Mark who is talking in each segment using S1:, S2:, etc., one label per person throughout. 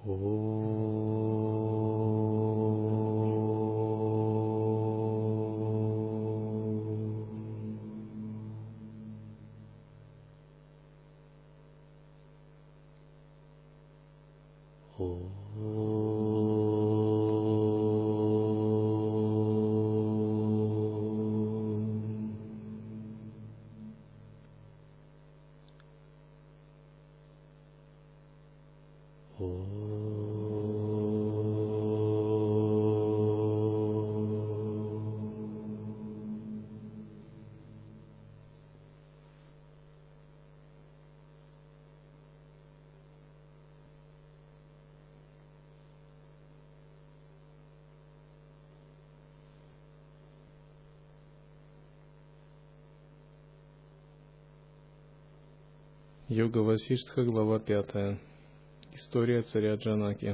S1: Йога Васиштха, глава 5. История царя Джанаки.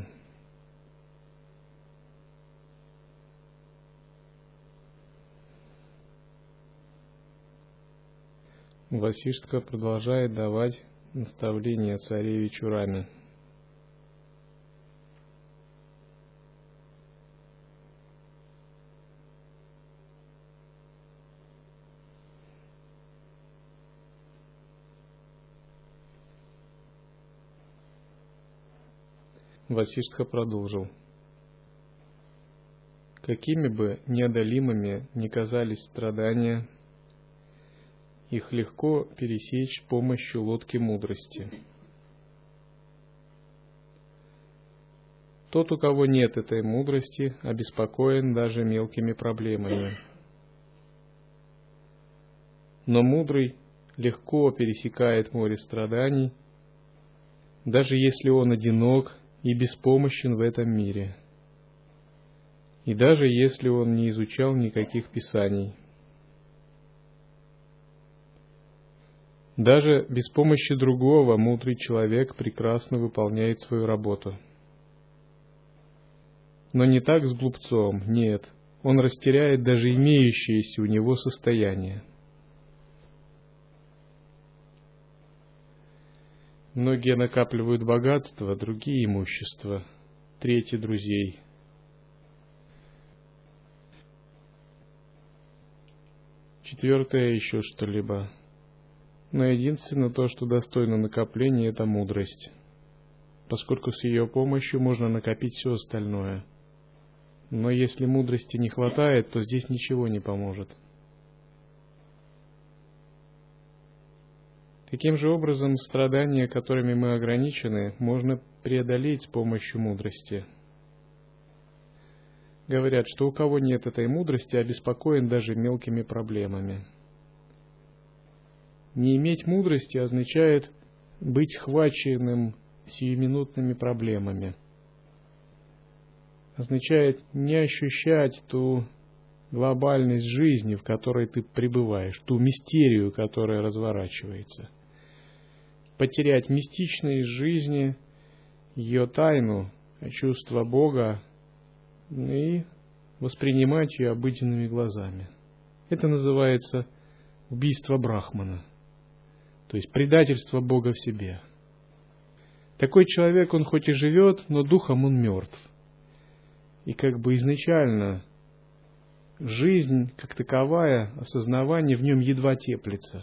S1: Васиштха продолжает давать наставления царевичу Раме. Васиштха продолжил. Какими бы неодолимыми ни казались страдания, их легко пересечь с помощью лодки мудрости. Тот, у кого нет этой мудрости, обеспокоен даже мелкими проблемами. Но мудрый легко пересекает море страданий, даже если он одинок и беспомощен в этом мире, и даже если он не изучал никаких писаний. Даже без помощи другого мудрый человек прекрасно выполняет свою работу. Но не так с глупцом, нет, он растеряет даже имеющееся у него состояние. Многие накапливают богатство, другие имущество, третьи друзей. Четвертое еще что-либо. Но единственное то, что достойно накопления, это мудрость, поскольку с ее помощью можно накопить все остальное. Но если мудрости не хватает, то здесь ничего не поможет. Таким же образом, страдания, которыми мы ограничены, можно преодолеть с помощью мудрости. Говорят, что у кого нет этой мудрости, обеспокоен даже мелкими проблемами. Не иметь мудрости означает быть схваченным сиюминутными проблемами. Означает не ощущать ту глобальность жизни, в которой ты пребываешь, ту мистерию, которая разворачивается. Потерять мистичность жизни, ее тайну, чувство Бога и воспринимать ее обыденными глазами. Это называется убийство Брахмана, то есть предательство Бога в себе. Такой человек, он хоть и живет, но духом он мертв. И как бы изначально жизнь, как таковая, осознавание в нем едва теплится.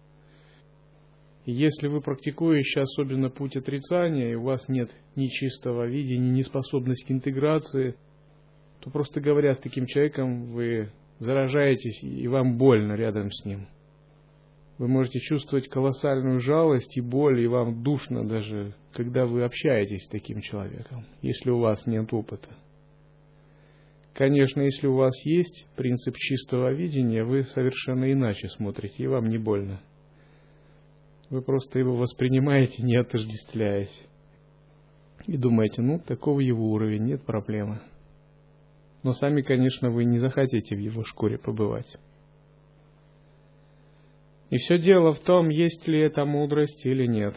S1: И если вы практикуете особенно путь отрицания, и у вас нет ни чистого видения, ни способности к интеграции, то просто говоря с таким человеком, вы заражаетесь, и вам больно рядом с ним. Вы можете чувствовать колоссальную жалость и боль, и вам душно даже, когда вы общаетесь с таким человеком, если у вас нет опыта. Конечно, если у вас есть принцип чистого видения, вы совершенно иначе смотрите, и вам не больно. Вы просто его воспринимаете, не отождествляясь. И думаете, такого его уровень, нет проблемы. Но сами, конечно, вы не захотите в его шкуре побывать. И все дело в том, есть ли эта мудрость или нет.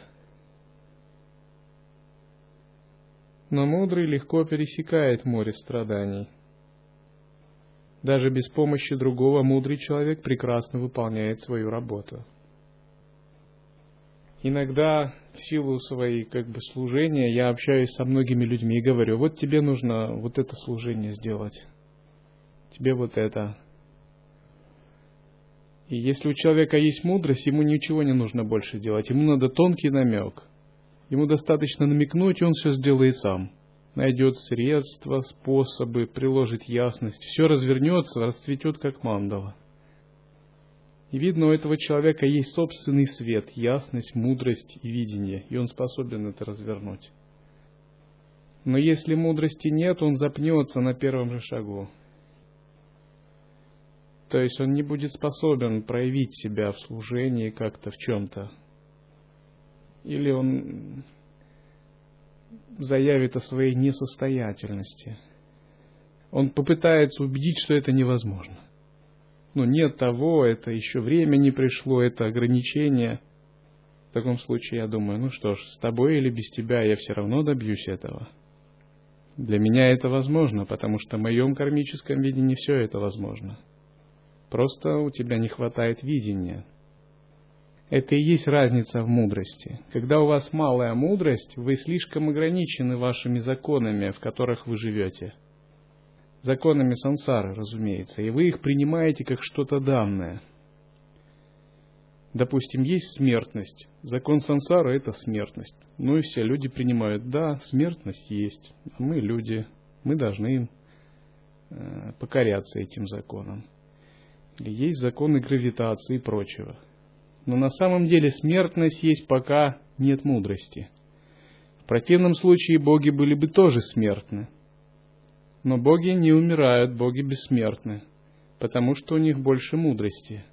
S1: Но мудрый легко пересекает море страданий. Даже без помощи другого мудрый человек прекрасно выполняет свою работу. Иногда в силу своей служения я общаюсь со многими людьми и говорю: вот тебе нужно вот это служение сделать, тебе вот это. И если у человека есть мудрость, ему ничего не нужно больше делать, ему надо тонкий намек. Ему достаточно намекнуть, и он все сделает сам. Найдет средства, способы, приложит ясность, все развернется, расцветет как мандала. И видно, у этого человека есть собственный свет, ясность, мудрость и видение, и он способен это развернуть. Но если мудрости нет, он запнется на первом же шагу. То есть он не будет способен проявить себя в служении как-то в чем-то. Или он заявит о своей несостоятельности. Он попытается убедить, что это невозможно. Но нет того, это еще время не пришло, это ограничение. В таком случае я думаю, ну что ж, с тобой или без тебя я все равно добьюсь этого. Для меня это возможно, потому что в моем кармическом видении все это возможно. Просто у тебя не хватает видения. Это и есть разница в мудрости. Когда у вас малая мудрость, вы слишком ограничены вашими законами, в которых вы живете. Законами сансары, разумеется, и вы их принимаете как что-то данное. Допустим, есть смертность. Закон сансары – это смертность. Ну и все люди принимают: да, смертность есть, а мы люди, мы должны покоряться этим законам. Или есть законы гравитации и прочего. Но на самом деле смертность есть, пока нет мудрости. В противном случае боги были бы тоже смертны. Но боги не умирают, боги бессмертны, потому что у них больше мудрости.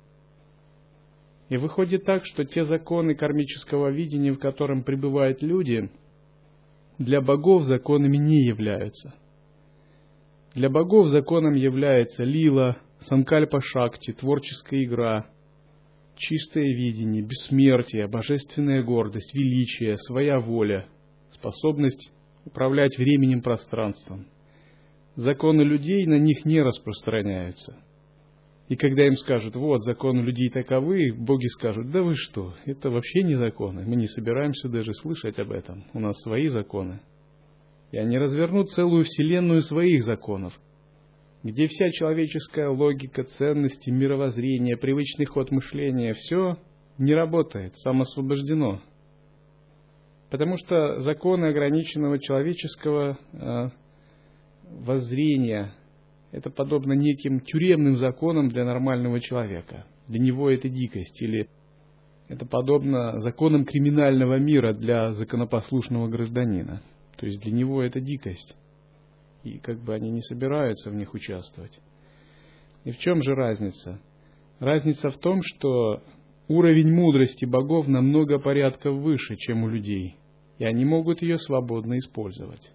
S1: И выходит так, что те законы кармического видения, в котором пребывают люди, для богов законами не являются. Для богов законом является лила, санкальпа-шакти, творческая игра, чистое видение, бессмертие, божественная гордость, величие, своя воля, способность управлять временем, пространством. Законы людей на них не распространяются. И когда им скажут: вот, законы людей таковы, боги скажут: да вы что, это вообще не законы, мы не собираемся даже слышать об этом, у нас свои законы. И они развернут целую вселенную своих законов, где вся человеческая логика, ценности, мировоззрение, привычный ход мышления, все не работает, самоосвобождено. Потому что законы ограниченного человеческого воззрения – это подобно неким тюремным законам для нормального человека. Для него это дикость, или это подобно законам криминального мира для законопослушного гражданина. То есть для него это дикость. И они не собираются в них участвовать. И в чем же разница? Разница в том, что уровень мудрости богов намного порядков выше, чем у людей, и они могут ее свободно использовать.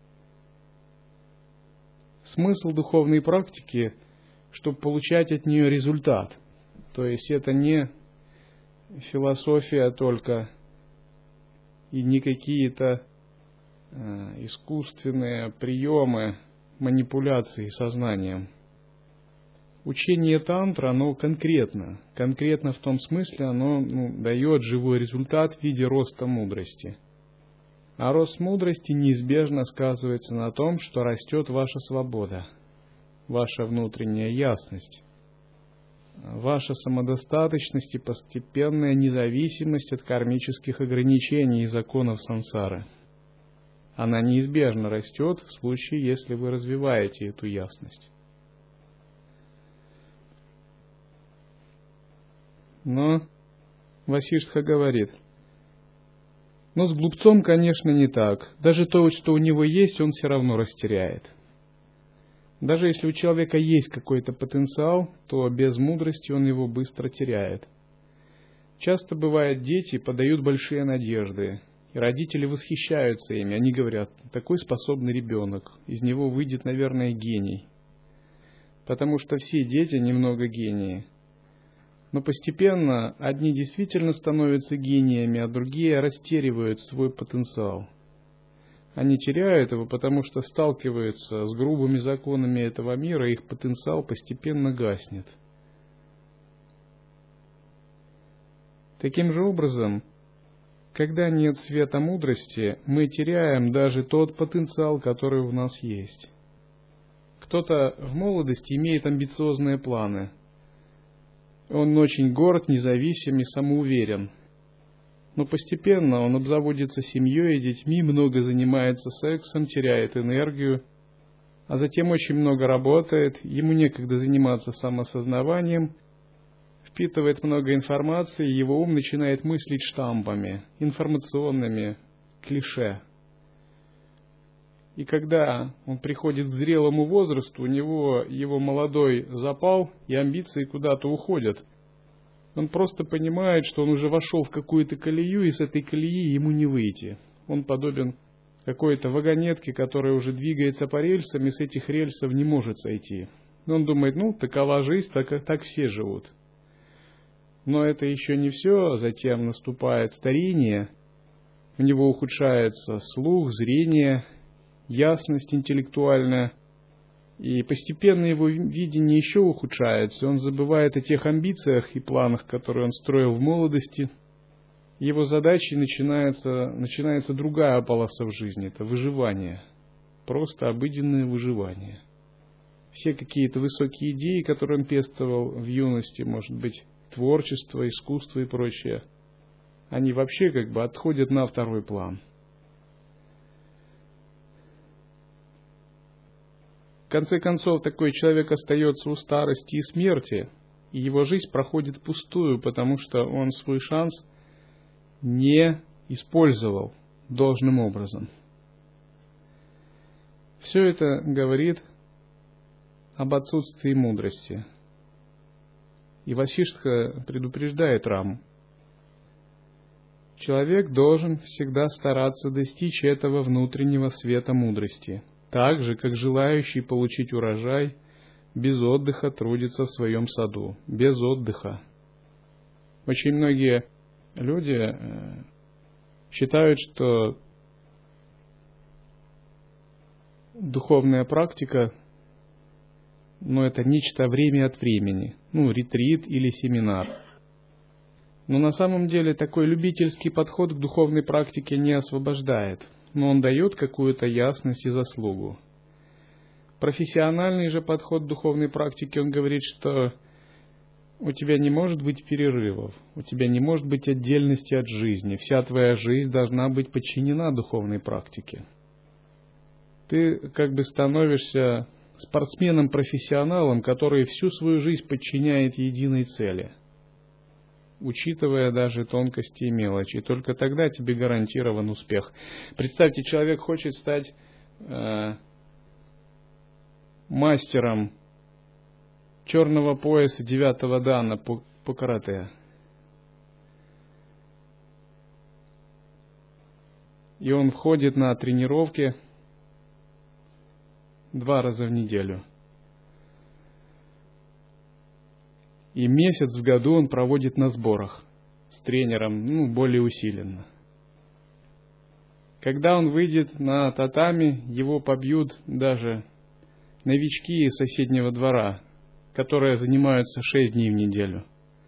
S1: Смысл духовной практики, чтобы получать от нее результат. То есть это не философия только и не какие-то искусственные приемы манипуляции сознанием. Учение тантра, оно конкретно в том смысле, оно дает живой результат в виде роста мудрости. А рост мудрости неизбежно сказывается на том, что растет ваша свобода, ваша внутренняя ясность, ваша самодостаточность и постепенная независимость от кармических ограничений и законов сансары. Она неизбежно растет в случае, если вы развиваете эту ясность. Но Васиштха говорит: но с глупцом, конечно, не так. Даже то, что у него есть, он все равно растеряет. Даже если у человека есть какой-то потенциал, то без мудрости он его быстро теряет. Часто бывает, дети подают большие надежды, и родители восхищаются ими. Они говорят: такой способный ребенок, из него выйдет, наверное, гений. Потому что все дети немного гении. Но постепенно одни действительно становятся гениями, а другие растеривают свой потенциал. Они теряют его, потому что сталкиваются с грубыми законами этого мира, и их потенциал постепенно гаснет. Таким же образом, Когда нет света мудрости, мы теряем даже тот потенциал, который у нас есть. Кто-то в молодости имеет амбициозные планы. Он очень горд, независим и самоуверен. Но постепенно он обзаводится семьей и детьми, много занимается сексом, теряет энергию, а затем очень много работает, ему некогда заниматься самоосознаванием, впитывает много информации, и его ум начинает мыслить штампами, информационными, клише. И когда он приходит к зрелому возрасту, у него его молодой запал и амбиции куда-то уходят. Он просто понимает, что он уже вошел в какую-то колею, и с этой колеи ему не выйти. Он подобен какой-то вагонетке, которая уже двигается по рельсам, и с этих рельсов не может сойти. Он думает, такова жизнь, так все живут. Но это еще не все, затем наступает старение, у него ухудшается слух, зрение, ясность интеллектуальная, и постепенно его видение еще ухудшается, он забывает о тех амбициях и планах, которые он строил в молодости. Его задачей начинается другая полоса в жизни, это выживание, просто обыденное выживание. Все какие-то высокие идеи, которые он пестовал в юности, может быть, творчество, искусство и прочее, они вообще отходят на второй план. В конце концов, такой человек остается у старости и смерти, и его жизнь проходит впустую, потому что он свой шанс не использовал должным образом. Все это говорит об отсутствии мудрости. И Васиштха предупреждает Раму. Человек должен всегда стараться достичь этого внутреннего света мудрости, так же, как желающий получить урожай без отдыха трудится в своем саду, без отдыха. Очень многие люди считают, что духовная практика, это нечто время от времени, ретрит или семинар. Но на самом деле такой любительский подход к духовной практике не освобождает, но он дает какую-то ясность и заслугу. Профессиональный же подход к духовной практике, он говорит, что у тебя не может быть перерывов, у тебя не может быть отдельности от жизни, вся твоя жизнь должна быть подчинена духовной практике. Ты становишься спортсменом-профессионалом, который всю свою жизнь подчиняет единой цели, учитывая даже тонкости и мелочи. Только тогда тебе гарантирован успех. Представьте, человек хочет стать мастером черного пояса 9-го дана по карате. И он ходит на тренировки 2 раза в неделю. И месяц в году он проводит на сборах с тренером, более усиленно. Когда он выйдет на татами, его побьют даже новички из соседнего двора, которые занимаются 6 дней в неделю,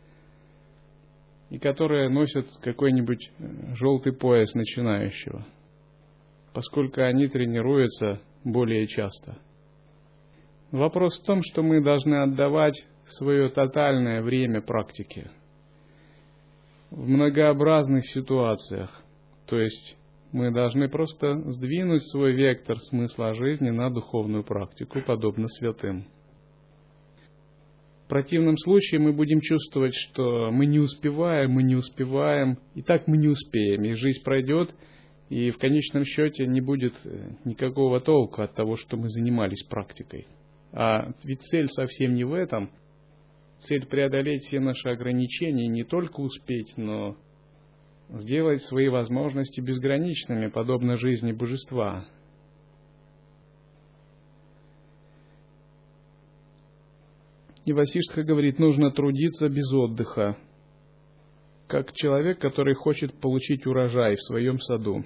S1: и которые носят какой-нибудь желтый пояс начинающего, поскольку они тренируются более часто. Вопрос в том, что мы должны отдавать свое тотальное время практике в многообразных ситуациях. То есть мы должны просто сдвинуть свой вектор смысла жизни на духовную практику, подобно святым. В противном случае мы будем чувствовать, что мы не успеваем, и так мы не успеем, и жизнь пройдет, и в конечном счете не будет никакого толку от того, что мы занимались практикой. А ведь цель совсем не в этом. Цель преодолеть все наши ограничения, не только успеть, но сделать свои возможности безграничными, подобно жизни божества. И Васиштха говорит, нужно трудиться без отдыха, как человек, который хочет получить урожай в своем саду.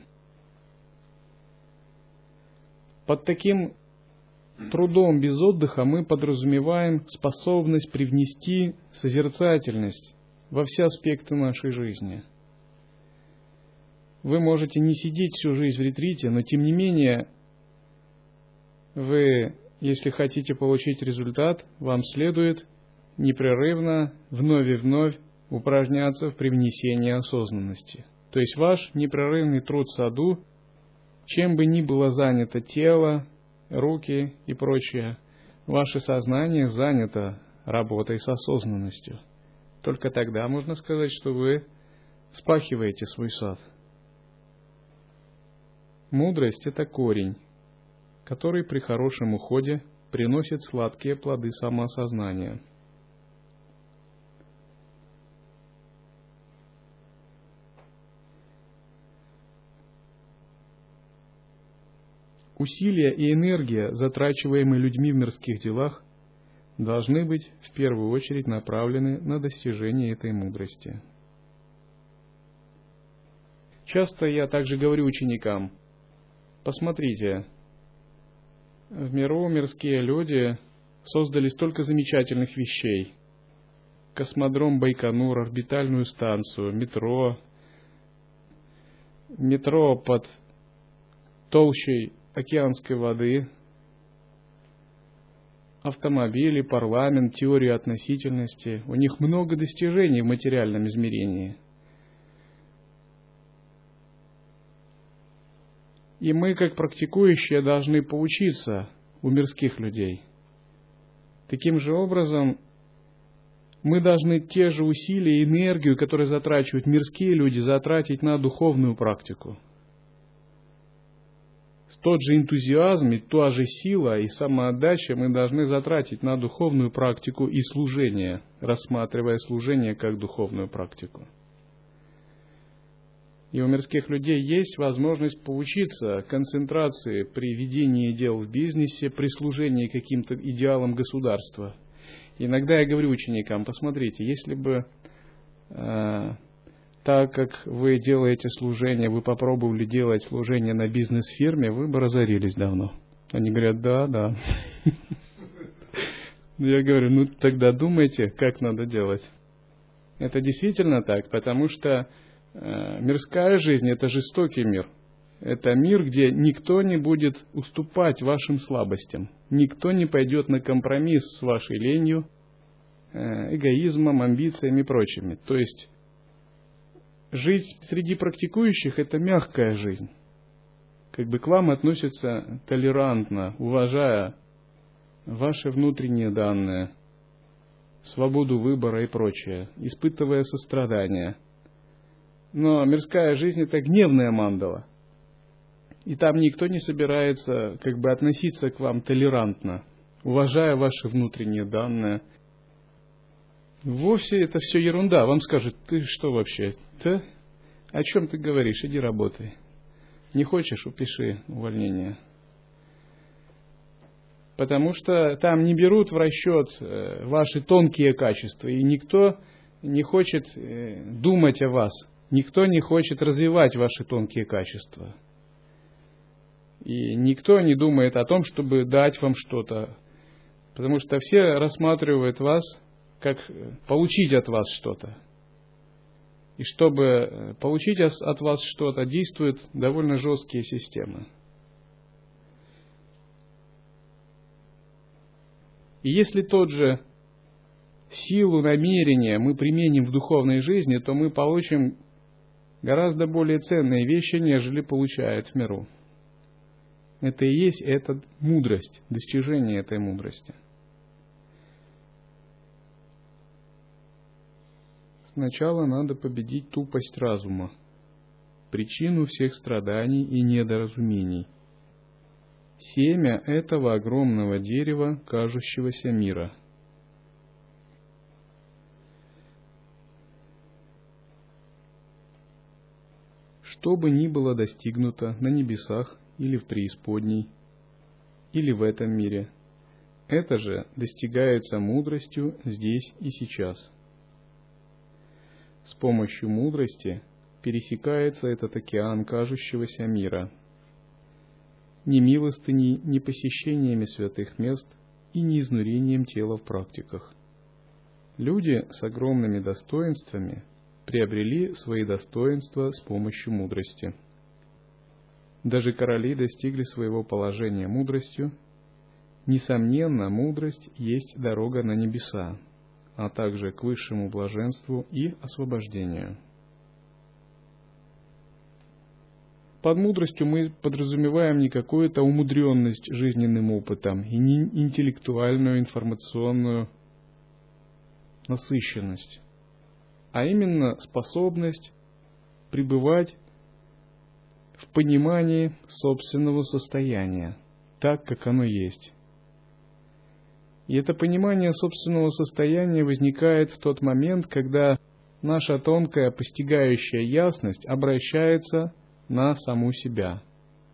S1: Под таким трудом без отдыха мы подразумеваем способность привнести созерцательность во все аспекты нашей жизни. Вы можете не сидеть всю жизнь в ретрите, но тем не менее, вы, если хотите получить результат, вам следует непрерывно, вновь и вновь упражняться в привнесении осознанности. То есть ваш непрерывный труд в саду, чем бы ни было занято тело, руки и прочее, ваше сознание занято работой с осознанностью. Только тогда можно сказать, что вы вспахиваете свой сад. Мудрость – это корень, который при хорошем уходе приносит сладкие плоды самоосознания. Усилия и энергия, затрачиваемые людьми в мирских делах, должны быть в первую очередь направлены на достижение этой мудрости. Часто я также говорю ученикам: посмотрите, в миру мирские люди создали столько замечательных вещей. Космодром Байконур, орбитальную станцию, метро под толщей океанской воды, автомобили, парламент, теорию относительности. У них много достижений в материальном измерении. И мы, как практикующие, должны поучиться у мирских людей. Таким же образом, мы должны те же усилия и энергию, которые затрачивают мирские люди, затратить на духовную практику. Тот же энтузиазм и та же сила и самоотдача мы должны затратить на духовную практику и служение, рассматривая служение как духовную практику. И у мирских людей есть возможность поучиться концентрации при ведении дел в бизнесе, при служении каким-то идеалам государства. Иногда я говорю ученикам: посмотрите, если бы так как вы делаете служение, вы попробовали делать служение на бизнес-фирме, вы бы разорились давно. Они говорят: да. Я говорю: тогда думайте, как надо делать. Это действительно так, потому что мирская жизнь – это жестокий мир. Это мир, где никто не будет уступать вашим слабостям. Никто не пойдет на компромисс с вашей ленью, эгоизмом, амбициями и прочими. То есть, жизнь среди практикующих – это мягкая жизнь. Как бы к вам относятся толерантно, уважая ваши внутренние данные, свободу выбора и прочее, испытывая сострадание. Но мирская жизнь – это гневная мандала. И там никто не собирается как бы относиться к вам толерантно, уважая ваши внутренние данные. Вовсе это все ерунда. Вам скажут: ты что вообще? Да? О чем ты говоришь? Иди работай. Не хочешь — упиши увольнение. Потому что там не берут в расчет ваши тонкие качества, и никто не хочет думать о вас. Никто не хочет развивать ваши тонкие качества. И никто не думает о том, чтобы дать вам что-то. Потому что все рассматривают вас как получить от вас что-то. И чтобы получить от вас что-то, действуют довольно жесткие системы. И если тот же силу намерения мы применим в духовной жизни, то мы получим гораздо более ценные вещи, нежели получают в миру. Это и есть эта мудрость, достижение этой мудрости. Сначала надо победить тупость разума, причину всех страданий и недоразумений. Семя этого огромного дерева, кажущегося мира. Что бы ни было достигнуто на небесах или в преисподней, или в этом мире, это же достигается мудростью здесь и сейчас. С помощью мудрости пересекается этот океан кажущегося мира. Ни милостыней, ни посещениями святых мест и ни изнурением тела в практиках. Люди с огромными достоинствами приобрели свои достоинства с помощью мудрости. Даже короли достигли своего положения мудростью. Несомненно, мудрость есть дорога на небеса, а также к высшему блаженству и освобождению. Под мудростью мы подразумеваем не какую-то умудренность жизненным опытом и не интеллектуальную информационную насыщенность, а именно способность пребывать в понимании собственного состояния, так, как оно есть. И это понимание собственного состояния возникает в тот момент, когда наша тонкая постигающая ясность обращается на саму себя.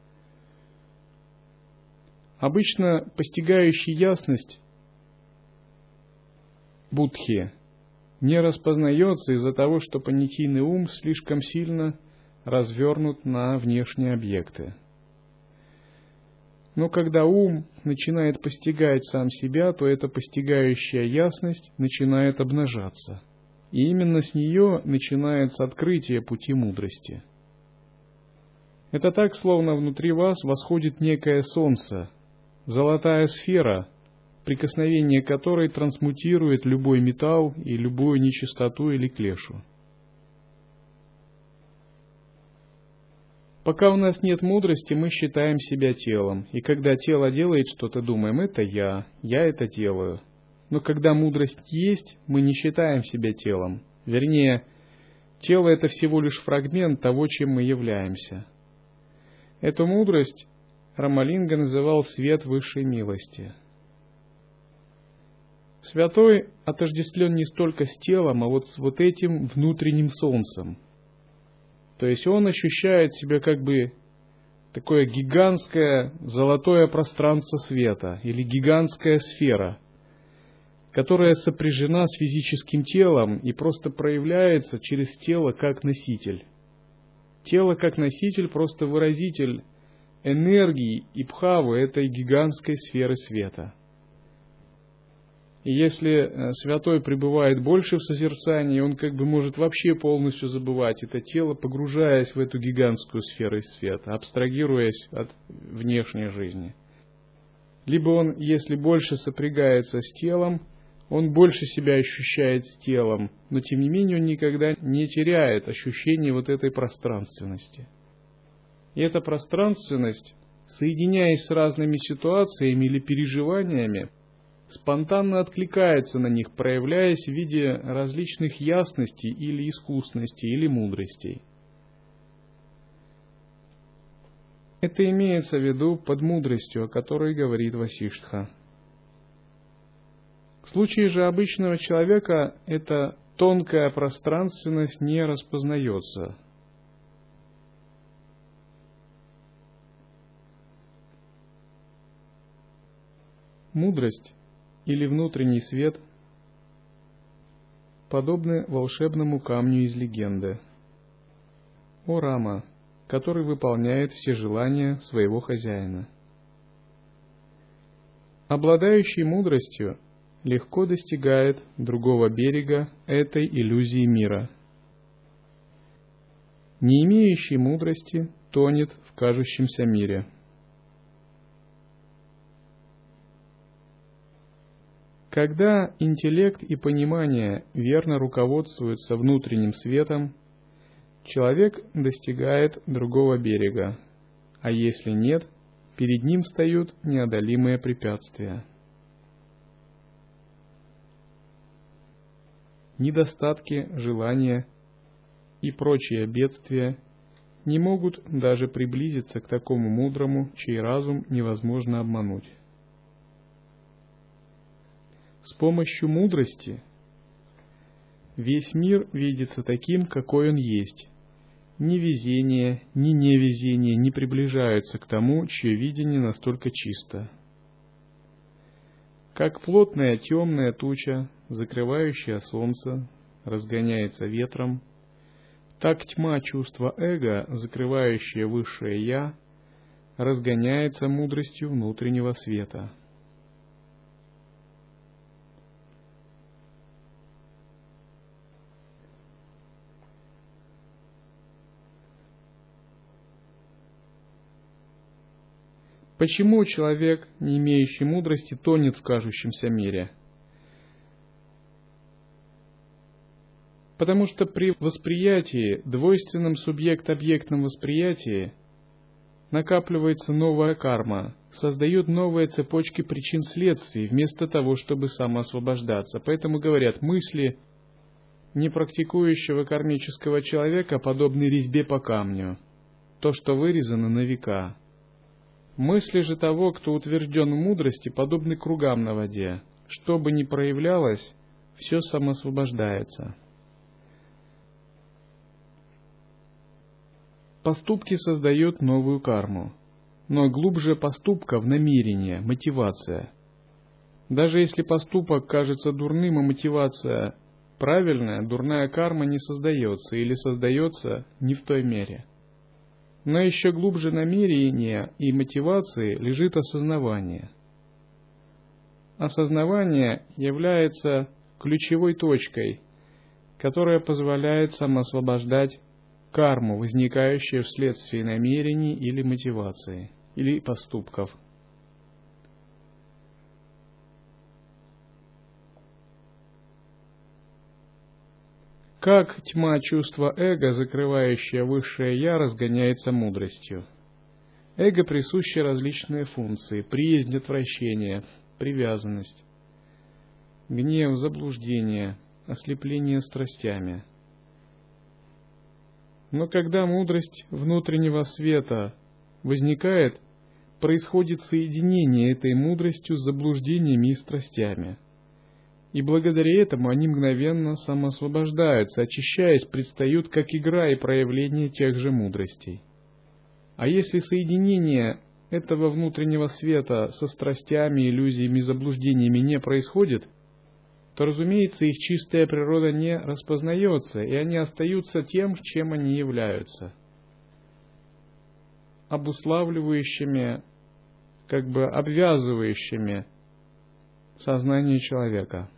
S1: Обычно постигающая ясность будхи не распознается из-за того, что понятийный ум слишком сильно развернут на внешние объекты. Но когда ум начинает постигать сам себя, то эта постигающая ясность начинает обнажаться. И именно с нее начинается открытие пути мудрости. Это так, словно внутри вас восходит некое солнце, золотая сфера, прикосновение которой трансмутирует любой металл и любую нечистоту или клешу. Пока у нас нет мудрости, мы считаем себя телом, и когда тело делает что-то, думаем, это я это делаю. Но когда мудрость есть, мы не считаем себя телом. Вернее, тело — это всего лишь фрагмент того, чем мы являемся. Эту мудрость Рамалинга называл «свет высшей милости». Святой отождествлен не столько с телом, а вот с вот этим внутренним солнцем. То есть он ощущает себя как бы такое гигантское золотое пространство света или гигантская сфера, которая сопряжена с физическим телом и просто проявляется через тело как носитель. Тело как носитель просто выразитель энергии и бхавы этой гигантской сферы света. И если святой пребывает больше в созерцании, он как бы может вообще полностью забывать это тело, погружаясь в эту гигантскую сферу света, абстрагируясь от внешней жизни. Либо он, если больше сопрягается с телом, он больше себя ощущает с телом, но тем не менее он никогда не теряет ощущение вот этой пространственности. И эта пространственность, соединяясь с разными ситуациями или переживаниями, спонтанно откликается на них, проявляясь в виде различных ясностей или искусностей, или мудростей. Это имеется в виду под мудростью, о которой говорит Васиштха. В случае же обычного человека эта тонкая пространственность не распознается. Мудрость или внутренний свет подобны волшебному камню из легенды. О Рама, который выполняет все желания своего хозяина. Обладающий мудростью легко достигает другого берега этой иллюзии мира. Не имеющий мудрости тонет в кажущемся мире. Когда интеллект и понимание верно руководствуются внутренним светом, человек достигает другого берега, а если нет, перед ним встают неодолимые препятствия. Недостатки, желания и прочие бедствия не могут даже приблизиться к такому мудрому, чей разум невозможно обмануть. С помощью мудрости весь мир видится таким, какой он есть. Ни везение, ни невезение не приближаются к тому, чье видение настолько чисто. Как плотная темная туча, закрывающая солнце, разгоняется ветром, так тьма чувства эго, закрывающая высшее «я», разгоняется мудростью внутреннего света. Почему человек, не имеющий мудрости, тонет в кажущемся мире? Потому что при восприятии, двойственном субъект-объектном восприятии, накапливается новая карма, создают новые цепочки причин-следствий, вместо того, чтобы самоосвобождаться. Поэтому говорят, мысли непрактикующего кармического человека подобны резьбе по камню, то, что вырезано на века. Мысли же того, кто утвержден в мудрости, подобны кругам на воде. Что бы ни проявлялось, все самоосвобождается. Поступки создают новую карму, но глубже поступка в намерение, мотивация. Даже если поступок кажется дурным, а мотивация правильная, дурная карма не создается или создается не в той мере. Но еще глубже намерения и мотивации лежит осознавание. Осознавание является ключевой точкой, которая позволяет самоосвобождать карму, возникающую вследствие намерений или мотивации, или поступков. Как тьма чувства эго, закрывающая высшее «я», разгоняется мудростью. Эго присущи различные функции: приязнь, отвращение, привязанность, гнев, заблуждение, ослепление страстями. Но когда мудрость внутреннего света возникает, происходит соединение этой мудростью с заблуждениями и страстями. И благодаря этому они мгновенно самоосвобождаются, очищаясь, предстают как игра и проявление тех же мудростей. А если соединение этого внутреннего света со страстями, иллюзиями и заблуждениями не происходит, то, разумеется, их чистая природа не распознается, и они остаются тем, чем они являются, обуславливающими, обвязывающими сознание человека.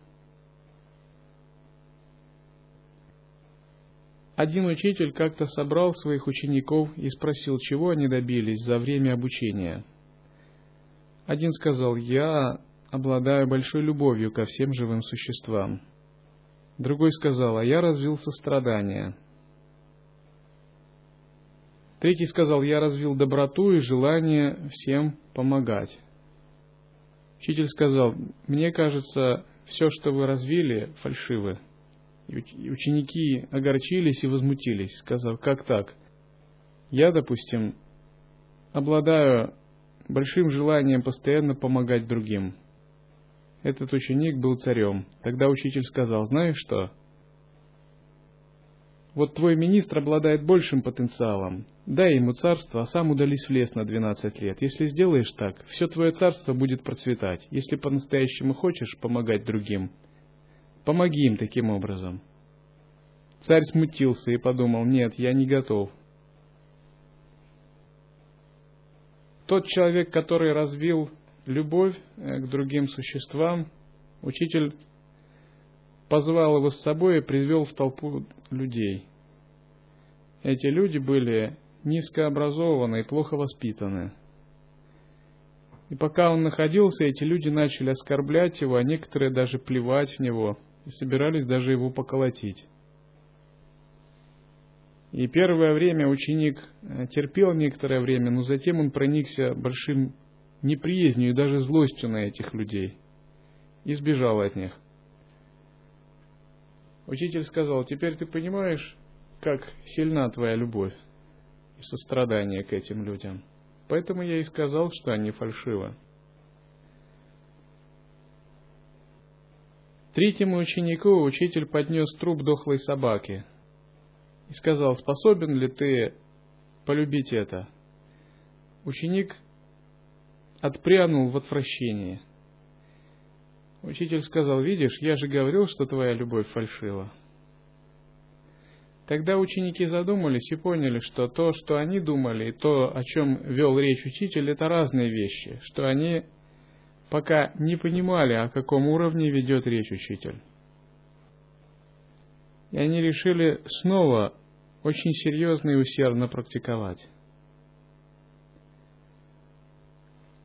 S1: Один учитель как-то собрал своих учеников и спросил, чего они добились за время обучения. Один сказал: «Я обладаю большой любовью ко всем живым существам». Другой сказал: «А я развил сострадание». Третий сказал: «Я развил доброту и желание всем помогать». Учитель сказал: «Мне кажется, все, что вы развили, фальшивы». И ученики огорчились и возмутились, сказав: «Как так? Я, допустим, обладаю большим желанием постоянно помогать другим». Этот ученик был царем. Тогда учитель сказал: «Знаешь что? Вот твой министр обладает большим потенциалом. Дай ему царство, а сам удались в лес на 12 лет. Если сделаешь так, все твое царство будет процветать. Если по-настоящему хочешь помогать другим, помоги им таким образом». Царь смутился и подумал: «Нет, я не готов». Тот человек, который развил любовь к другим существам, учитель позвал его с собой и привел в толпу людей. Эти люди были низкообразованы и плохо воспитаны. И пока он находился, эти люди начали оскорблять его, а некоторые даже плевать в него и собирались даже его поколотить. И первое время ученик терпел некоторое время, но затем он проникся большим неприязнью и даже злостью на этих людей и сбежал от них. Учитель сказал: «Теперь ты понимаешь, как сильна твоя любовь и сострадание к этим людям. Поэтому я и сказал, что они фальшивы». Третьему ученику учитель поднес труп дохлой собаки и сказал: «Способен ли ты полюбить это?» Ученик отпрянул в отвращении. Учитель сказал: «Видишь, я же говорил, что твоя любовь фальшива». Тогда ученики задумались и поняли, что то, что они думали, и то, о чем вел речь учитель, это разные вещи, что они пока не понимали, о каком уровне ведет речь учитель. И они решили снова очень серьезно и усердно практиковать.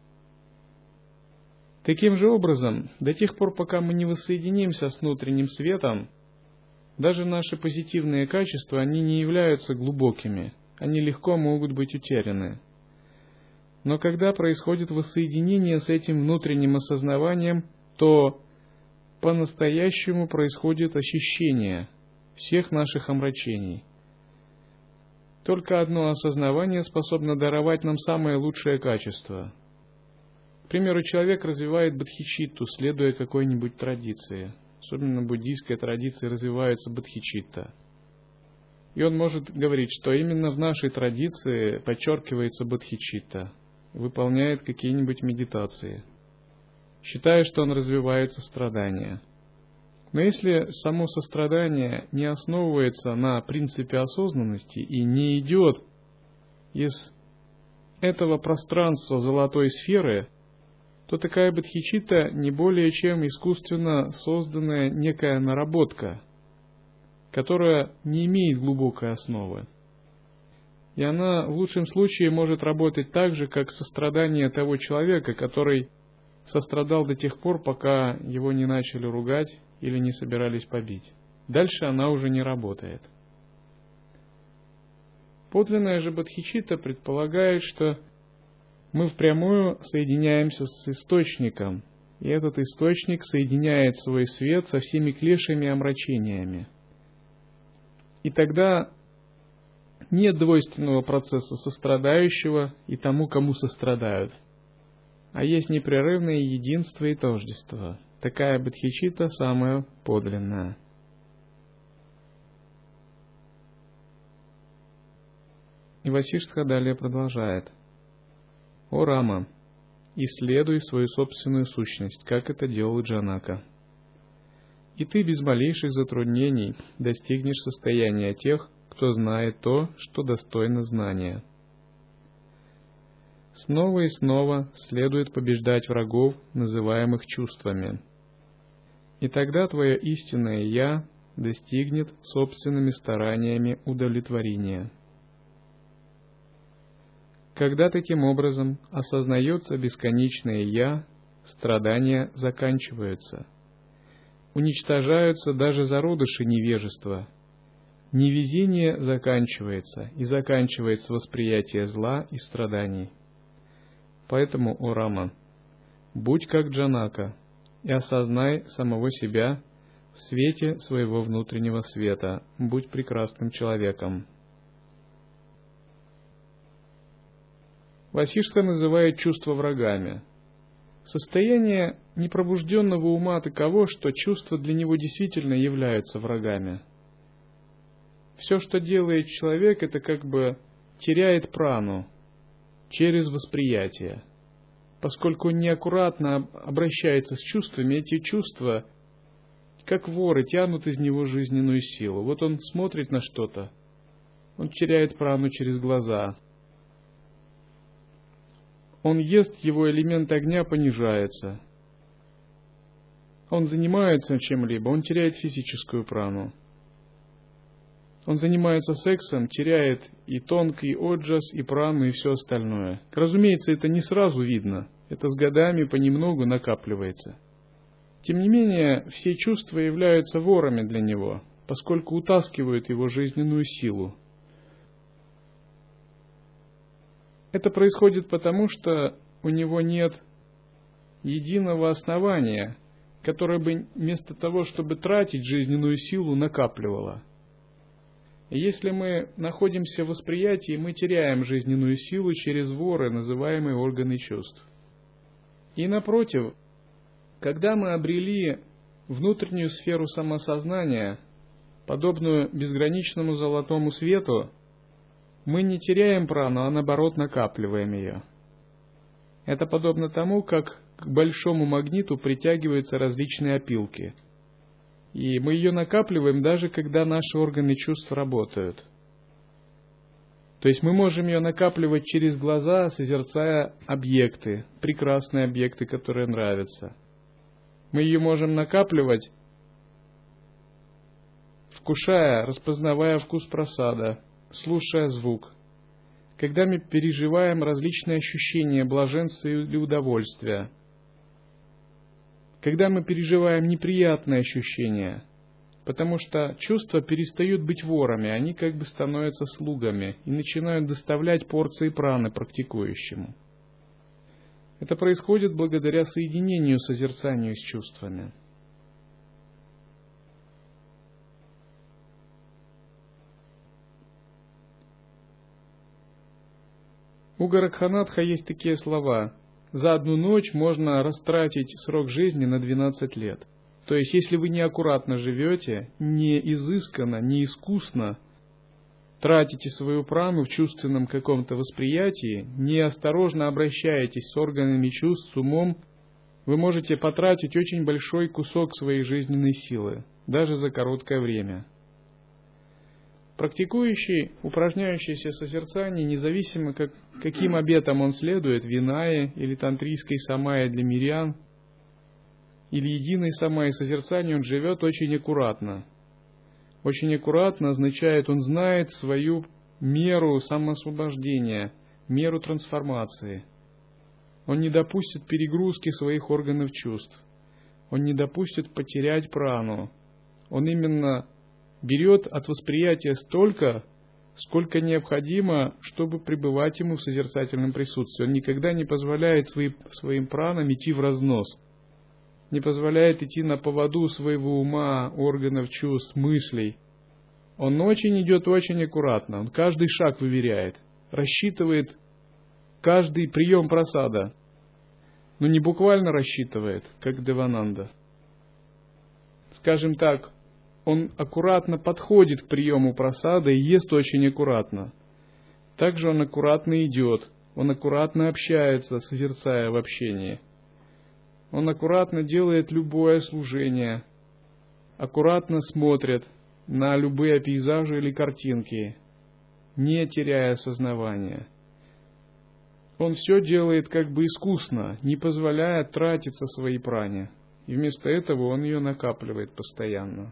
S1: Таким же образом, до тех пор, пока мы не воссоединимся с внутренним светом, даже наши позитивные качества, они не являются глубокими, они легко могут быть утеряны. Но когда происходит воссоединение с этим внутренним осознаванием, то по-настоящему происходит очищение всех наших омрачений. Только одно осознавание способно даровать нам самое лучшее качество. К примеру, человек развивает бодхичитту, следуя какой-нибудь традиции. Особенно в буддийской традиции развивается бодхичитта. И он может говорить, что именно в нашей традиции подчеркивается бодхичитта, выполняет какие-нибудь медитации, считая, что он развивает сострадание. Но если само сострадание не основывается на принципе осознанности и не идет из этого пространства золотой сферы, то такая бодхичитта не более чем искусственно созданная некая наработка, которая не имеет глубокой основы. И она в лучшем случае может работать так же, как сострадание того человека, который сострадал до тех пор, пока его не начали ругать или не собирались побить. Дальше она уже не работает. Подлинная же бодхичитта предполагает, что мы впрямую соединяемся с источником, и этот источник соединяет свой свет со всеми клешами и омрачениями. И тогда нет двойственного процесса сострадающего и тому, кому сострадают, а есть непрерывное единство и тождество. Такая бодхичитта самая подлинная. И Васиштха далее продолжает. «О Рама, исследуй свою собственную сущность, как это делал Джанака. И ты без малейших затруднений достигнешь состояния тех, кто знает то, что достойно знания. Снова и снова следует побеждать врагов, называемых чувствами. И тогда твое истинное «Я» достигнет собственными стараниями удовлетворения. Когда таким образом осознается бесконечное «Я», страдания заканчиваются. Уничтожаются даже зародыши невежества. Невезение заканчивается, и заканчивается восприятие зла и страданий. Поэтому, о Рама, будь как Джанака и осознай самого себя в свете своего внутреннего света, будь прекрасным человеком». Васиштха называет чувства врагами. Состояние непробужденного ума таково, что чувства для него действительно являются врагами. Все, что делает человек, это как бы теряет прану через восприятие. Поскольку он неаккуратно обращается с чувствами, эти чувства, как воры, тянут из него жизненную силу. Вот он смотрит на что-то, он теряет прану через глаза. Он ест, его элемент огня понижается. Он занимается чем-либо, он теряет физическую прану. Он занимается сексом, теряет и тонкий оджас, и прану, и все остальное. Разумеется, это не сразу видно, это с годами понемногу накапливается. Тем не менее, все чувства являются ворами для него, поскольку утаскивают его жизненную силу. Это происходит потому, что у него нет единого основания, которое бы вместо того, чтобы тратить жизненную силу, накапливало. И если мы находимся в восприятии, мы теряем жизненную силу через воры, называемые органы чувств. И напротив, когда мы обрели внутреннюю сферу самосознания, подобную безграничному золотому свету, мы не теряем прану, а наоборот накапливаем ее. Это подобно тому, как к большому магниту притягиваются различные опилки. И мы ее накапливаем даже когда наши органы чувств работают. То есть мы можем ее накапливать через глаза, созерцая объекты, прекрасные объекты, которые нравятся. Мы ее можем накапливать, вкушая, распознавая вкус прасада, слушая звук, когда мы переживаем различные ощущения блаженства или удовольствия. когда мы переживаем неприятные ощущения, потому что чувства перестают быть ворами, они как бы становятся слугами и начинают доставлять порции праны практикующему. Это происходит благодаря соединению созерцанию с чувствами. У Горакханатха есть такие слова: «За одну ночь можно растратить срок жизни на 12 лет». То есть, если вы неаккуратно живете, не изысканно, не искусно тратите свою прану в чувственном каком-то восприятии, неосторожно обращаетесь с органами чувств, с умом, вы можете потратить очень большой кусок своей жизненной силы, даже за короткое время. Практикующий, упражняющийся в созерцании, независимо каким обетам он следует, винае или тантрийской самайи для мирян, или единой самайи созерцания, он живет очень аккуратно. Очень аккуратно означает, он знает свою меру самоосвобождения, меру трансформации. Он не допустит перегрузки своих органов чувств. Он не допустит потерять прану. Он именно берет от восприятия столько, сколько необходимо, чтобы пребывать ему в созерцательном присутствии. Он никогда не позволяет своим пранам идти в разнос, не позволяет идти на поводу своего ума, органов чувств, мыслей. Он идет очень аккуратно, он каждый шаг выверяет, рассчитывает каждый прием прасада, но не буквально рассчитывает, как Девананда. Скажем так, он аккуратно подходит к приему прасада и ест очень аккуратно. Также он аккуратно идет, он аккуратно общается, созерцая в общении. Он аккуратно делает любое служение, аккуратно смотрит на любые пейзажи или картинки, не теряя сознавания. Он все делает как бы искусно, не позволяя тратиться своей пране, и вместо этого он ее накапливает постоянно.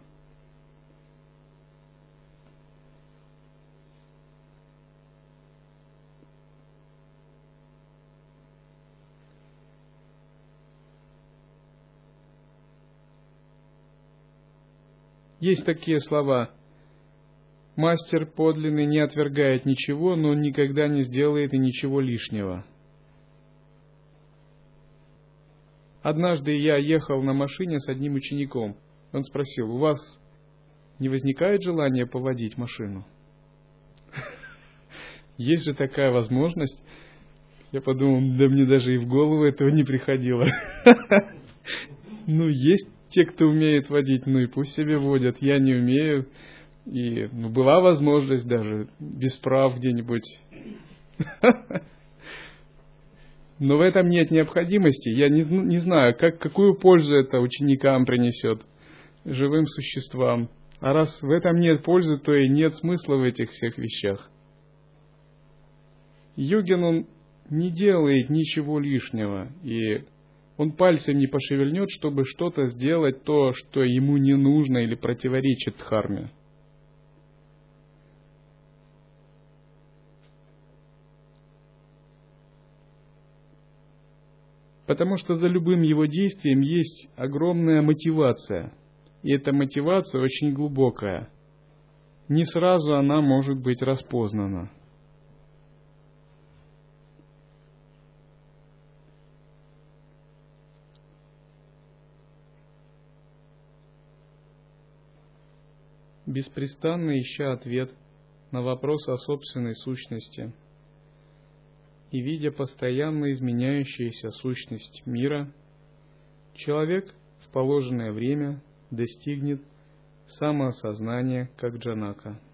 S1: Есть такие слова: «Мастер подлинный не отвергает ничего, но он никогда не сделает и ничего лишнего». Однажды я ехал на машине с одним учеником. Он спросил: «У вас не возникает желания поводить машину?» Есть же такая возможность. Я подумал, да мне даже и в голову этого не приходило. Есть те, кто умеет водить, и пусть себе водят, я не умею. И была возможность даже без прав где-нибудь. Но в этом нет необходимости. Я не знаю, какую пользу это ученикам принесет, живым существам. А раз в этом нет пользы, то и нет смысла в этих всех вещах. Йогин, он не делает ничего лишнего, и он пальцем не пошевельнет, чтобы что-то сделать, то, что ему не нужно или противоречит дхарме. Потому что за любым его действием есть огромная мотивация. И эта мотивация очень глубокая. Не сразу она может быть распознана. Беспрестанно ища ответ на вопрос о собственной сущности и видя постоянно изменяющуюся сущность мира, человек в положенное время достигнет самоосознания как Джанака.